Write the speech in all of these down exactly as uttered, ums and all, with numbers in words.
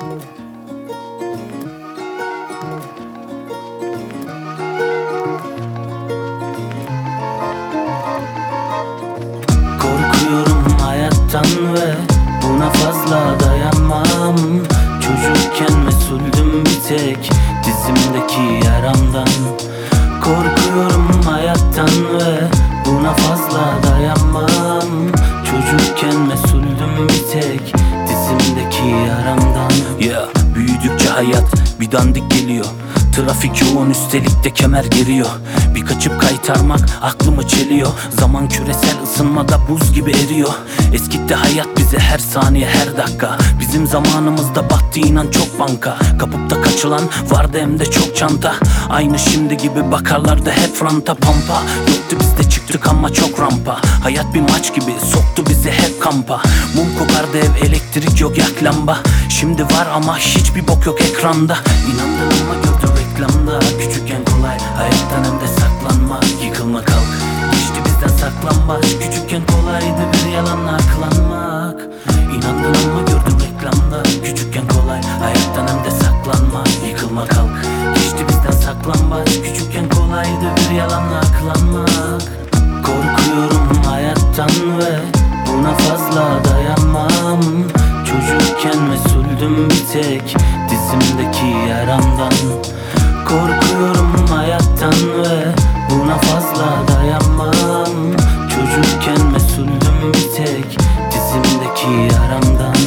Korkuyorum hayattan ve buna fazla dayanmam. Çocukken mesuldüm bir tek dizimdeki yaramdan. Korkuyorum hayattan ve buna fazla dayanmam. Çocukken mesuldüm bir tek dizimdeki yaramdan. Yeah, büyüdükçe hayat bir dandik geliyor. Trafik yoğun, üstelik de kemer geriyor. Bir kaçıp kaytarmak aklımı çeliyor. Zaman küresel ısınmada buz gibi eriyor. Eskitti hayat bize her saniye her dakika. Bizim zamanımızda battı inan çok banka. Kapıp da kaçılan vardı hem de çok çanta. Aynı şimdi gibi bakarlardı hep franta pampa. Yoktu biz de çıktık ama çok rampa. Hayat bir maç gibi soktu bizi hep kampa. Mum kokardı ev, elektrik yok, yak lamba. Şimdi var ama hiçbir bok yok ekranda. İnandın ama gördün reklamda. Küçükken kolay hayattan hem de saklanma. Yıkılma kalk, geçti bizden saklanma. Küçükken kolaydı bir yalanla aklanmak. İnandın ama gördün reklamda. Küçükken kolay hayattan hem de saklanma. Yıkılma kalk, geçti bizden saklanma. Küçükken kolaydı bir yalanla aklanmak. Korkuyorum hayattan ve buna fazla dayanmam. Çocukken mesuldüm bir tek dizimdeki yaramdan. Korkuyorum hayattan ve buna fazla dayanmam. Çocukken mesuldüm bir tek dizimdeki yaramdan.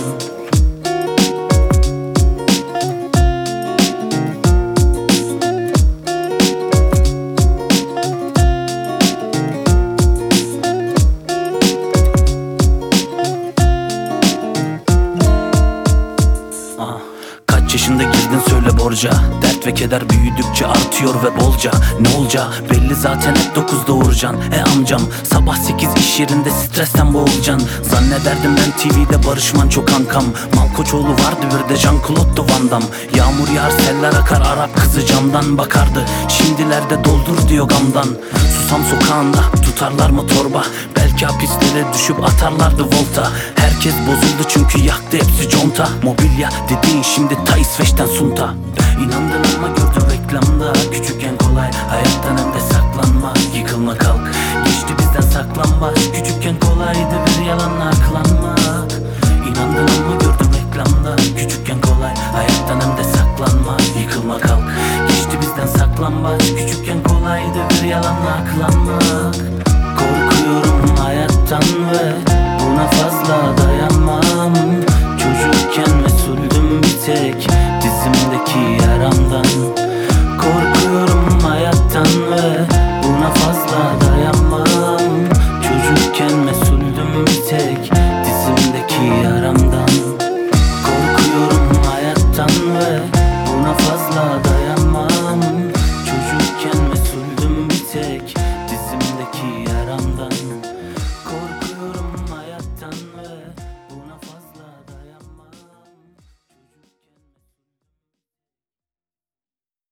Kaç yaşında girdin söyle borca. Dert ve keder büyüdükçe artıyor ve bolca. Ne olca belli zaten, hep dokuzda uğracan. E amcam sabah sekiz iş yerinde stresten boğulacan. Zannederdim ben T V'de Barış Manço kankam. Malkoçoğlu vardı bir de Jean-Claude Van Damme. Yağmur yağar seller akar, Arap kızı camdan bakardı. Şimdilerde doldur diyor gamdan. Susam sokağında tutarlar mı torba? Belki hapislere düşüp atarlardı volta. Herkes bozuldu çünkü yaktı hepsi conta. Mobilya dediğin şimdi ta İsveç'ten sunta. İnandın ama gördün reklamda. Küçükken kolay hayattan hem de saklanma. Yıkılma kalk, geçti bizden saklanma. Küçükken kolaydı bir yalanla aklanmak. İnandın ama gördün reklamda. Küçükken kolay hayattan hem de saklanma. Yıkılma kalk, geçti bizden saklanma. Küçükken kolaydı bir yalanla aklanmak. Korkuyorum hayattan ve buna fazla dayanmam. Çocukken mesuldüm bir tek dizimdeki yaramdan. Korkuyorum hayattan ve buna fazla dayanmam.